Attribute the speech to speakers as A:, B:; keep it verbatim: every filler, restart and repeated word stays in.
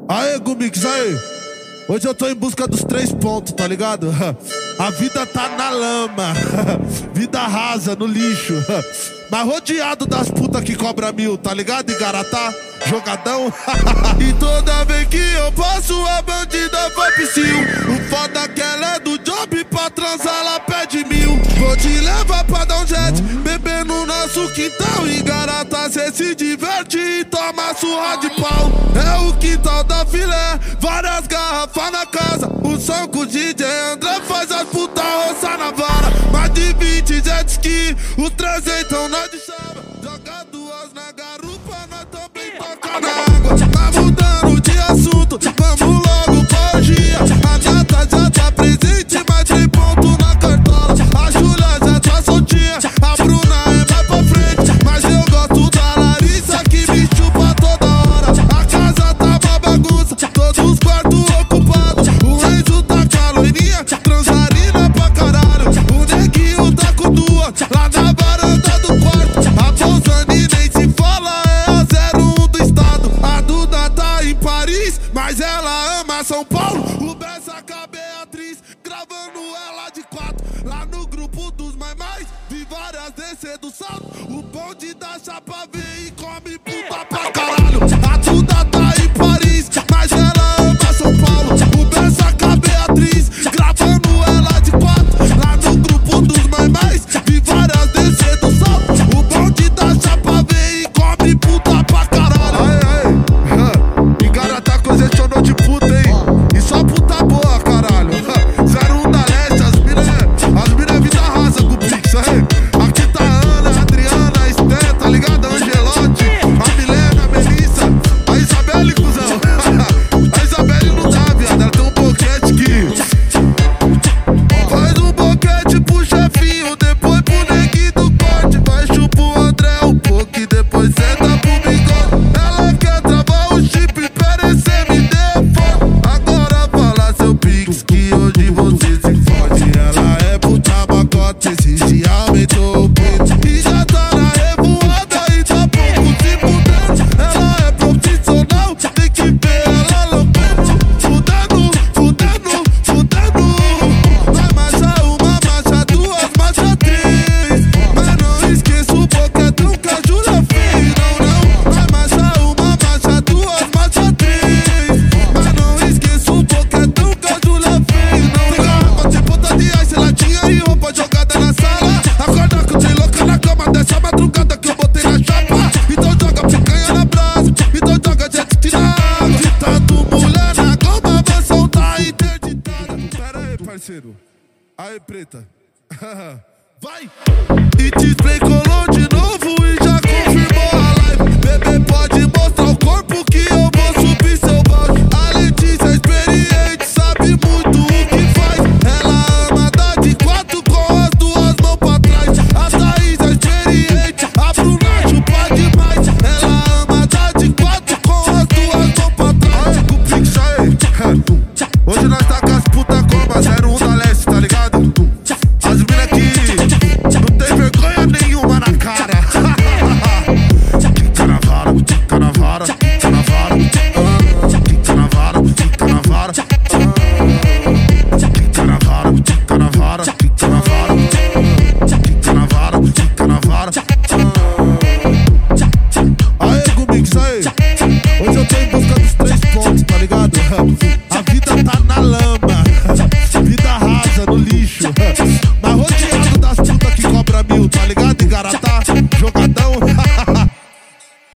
A: Aê, Gumix, aê. Hoje eu tô em busca dos três pontos, tá ligado? A vida tá na lama, vida rasa, no lixo, mas rodeado das putas que cobra mil, tá ligado? Igaratá, jogadão. E toda vez que eu passo a bandida vai psiu. O foda que ela é do job, pra transar ela pede mil. Vou te levar pra dar um jet, beber no nosso quintal. Igaratá cê se diverte e toma surra de pau. É o quintal da filé, várias garrafas na casa. O som com o D J André faz as putas roçar na vara. Mais de vinte jet ski, os trezentão nós de chava. Joga duas na garupa, nós também toca na água. Tá mudando de assunto, vamos logo pra orgia. A gata já tá presente, mas tem ponto na cartola. A Júlia já tá soltinha, a Bruna é mais pra frente. Mas eu gosto da Larissa que me chupa toda hora. A casa tá uma bagunça, todos os quartos ocupados. O Enzo tá com a loirinha, transarina pra caralho. O neguinho tá com duas, lá na varanda do quarto. A Bolsani nem se fala, é a zero um do estado. A Duda tá em Paris, mas ela ama São Paulo. O Bessa com a Beatriz, gravando ela de quatro. Lá no grupo dos mais mais, vi várias descer do salto. O bonde da chapa vem e come puta pra caralho. A Duda tá em Paris, mas ela ama São Paulo. O Bessa com a Beatriz, gravando ela de quatro. Lá no grupo dos mais mais, vi várias descer do salto. O bonde da chapa vem e come puta pra caralho. Aê, aê, Igaratá congestionou de puta, hein? E só puta boa, caralho. zero um da leste, as mina, as mina vida rasa com o Pix, aê. Aqui tá a Ana, a Adriana, a Esté, tá ligado? A Angelote, a Milena, a Melissa, a Isabelle, cuzão. A Isabelle não dá, viado, ela tem um boquete que faz um boquete pro chefinho, depois pro neguinho do corte. Vai chupa o André um pouco e depois senta pro bigode. Ela quer travar o chip, perecer, me dê foto. Agora fala seu Pix que hoje você se fode. Ela é puta pacote, esse se aumentou o preço. E já tá na revoada e tá pouco se mudando. Ela é profissional, tem que ver ela loucando. Fudendo, fudendo, fudendo. Vai marcha uma, marcha duas, marcha três. Mas não esqueça o boquetão que a Júlia fez. Não, não. Vai marcha uma, marcha duas, marcha três. Mas não esqueça o boquetão que a Júlia fez. Não, tem garrafa de ponta de ice, latinha e roupa jogada na sala. Acorda com tem louca na cama dessa madrugada que eu botei na chapa. Então joga picanha na brasa, então joga jet ski na água. De tanto mulher na goma, a mansão tá interditada. Pera aí, parceiro. Aí, preta. Vai! E te especulou de novo e já confirmou a live. Bebê, pode mostrar o corpo que eu vou subir seu balde. A Letícia é experiente, sabe muito o que faz. Ela ama dar de quatro com as duas mãos pra trás. A Thaís é experiente, a Bruna chupa demais. Ela ama dar de quatro com as duas mãos pra trás. Aê, com o Pix, aê. Hoje nós tá com as puta coma, zero um da leste, tá ligado? As mina que não tem vergonha nenhuma na cara. Quica na vara, quica na vara, quica na vara. Quica na vara, quica na vara. Quica na vara, quica na vara, quica na vara. Quica na vara, quica na vara. Aê, Gumix, aê. Hoje eu tô em busca dos três pontos, tá ligado? A vida tá na lama, vida rasa, no lixo.